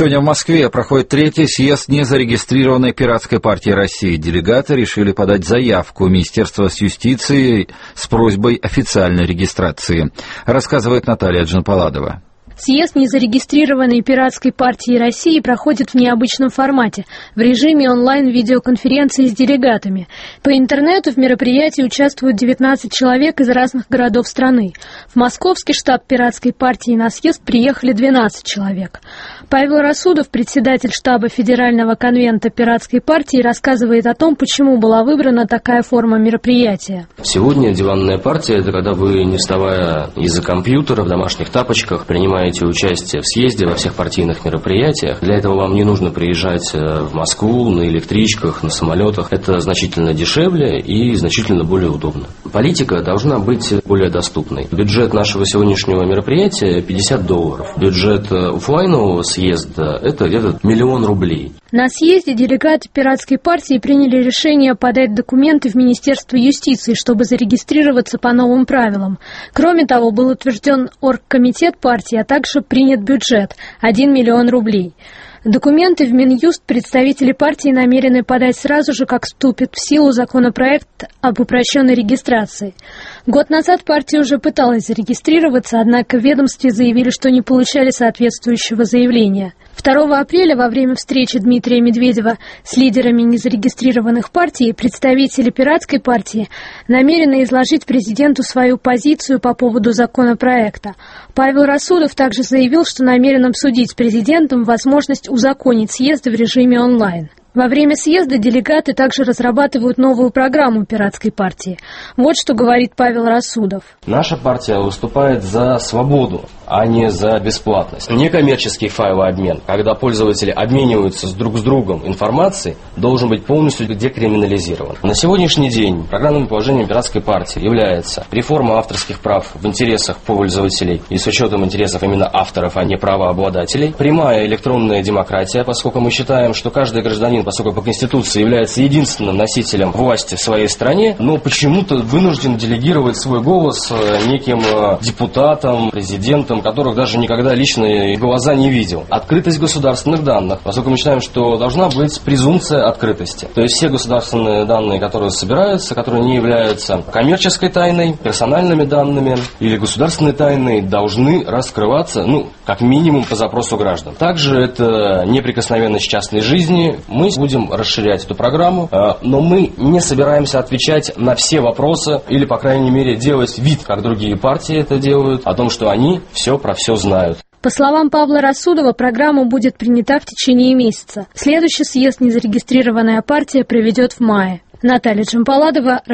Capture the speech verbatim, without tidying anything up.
Сегодня в Москве проходит третий съезд незарегистрированной пиратской партии России. Делегаты решили подать заявку в Министерство юстиции с просьбой официальной регистрации. Рассказывает Наталья Джанпаладова. Съезд незарегистрированной пиратской партии России проходит в необычном формате, в режиме онлайн-видеоконференции с делегатами. По интернету в мероприятии участвуют девятнадцать человек из разных городов страны. В московский штаб пиратской партии на съезд приехали двенадцать человек. Павел Расудов, председатель штаба Федерального конвента пиратской партии, рассказывает о том, почему была выбрана такая форма мероприятия. Сегодня диванная партия – это когда вы, не вставая из-за компьютера, в домашних тапочках, принимаете участие в съезде во всех партийных мероприятиях. Для этого вам не нужно приезжать в Москву на электричках, на самолетах. Это значительно дешевле и значительно более удобно. Политика должна быть более доступной. Бюджет нашего сегодняшнего мероприятия – пятьдесят долларов. Бюджет офлайнового съезда – это где-то миллион рублей. На съезде делегаты пиратской партии приняли решение подать документы в Министерство юстиции, чтобы зарегистрироваться по новым правилам. Кроме того, был утвержден оргкомитет партии, а также принят бюджет – один миллион рублей. Документы в Минюст представители партии намерены подать сразу же, как вступит в силу законопроект об упрощенной регистрации. Год назад партия уже пыталась зарегистрироваться, однако в ведомстве заявили, что не получали соответствующего заявления. второго апреля во время встречи Дмитрия Медведева с лидерами незарегистрированных партий представители пиратской партии намерены изложить президенту свою позицию по поводу законопроекта. Павел Расудов также заявил, что намерен обсудить с президентом возможность узаконить съезды в режиме онлайн. Во время съезда делегаты также разрабатывают новую программу пиратской партии. Вот что говорит Павел Расудов. Наша партия выступает за свободу, а не за бесплатность. Некоммерческий файлообмен, когда пользователи обмениваются с друг с другом информацией, должен быть полностью декриминализирован. На сегодняшний день программным положением пиратской партии является реформа авторских прав в интересах пользователей и с учетом интересов именно авторов, а не правообладателей. Прямая электронная демократия, поскольку мы считаем, что каждый гражданин, поскольку по Конституции является единственным носителем власти в своей стране, но почему-то вынужден делегировать свой голос неким депутатам, президентам, которых даже никогда лично в глаза не видел. Открытость государственных данных, поскольку мы считаем, что должна быть презумпция открытости. То есть все государственные данные, которые собираются, которые не являются коммерческой тайной, персональными данными или государственной тайной, должны раскрываться, ну, как минимум по запросу граждан. Также это неприкосновенность частной жизни. Мы будем расширять эту программу, но мы не собираемся отвечать на все вопросы или, по крайней мере, делать вид, как другие партии это делают, о том, что они все про все знают. По словам Павла Расудова, программа будет принята в течение месяца. Следующий съезд незарегистрированная партия проведет в мае. Наталья Джанпаладова.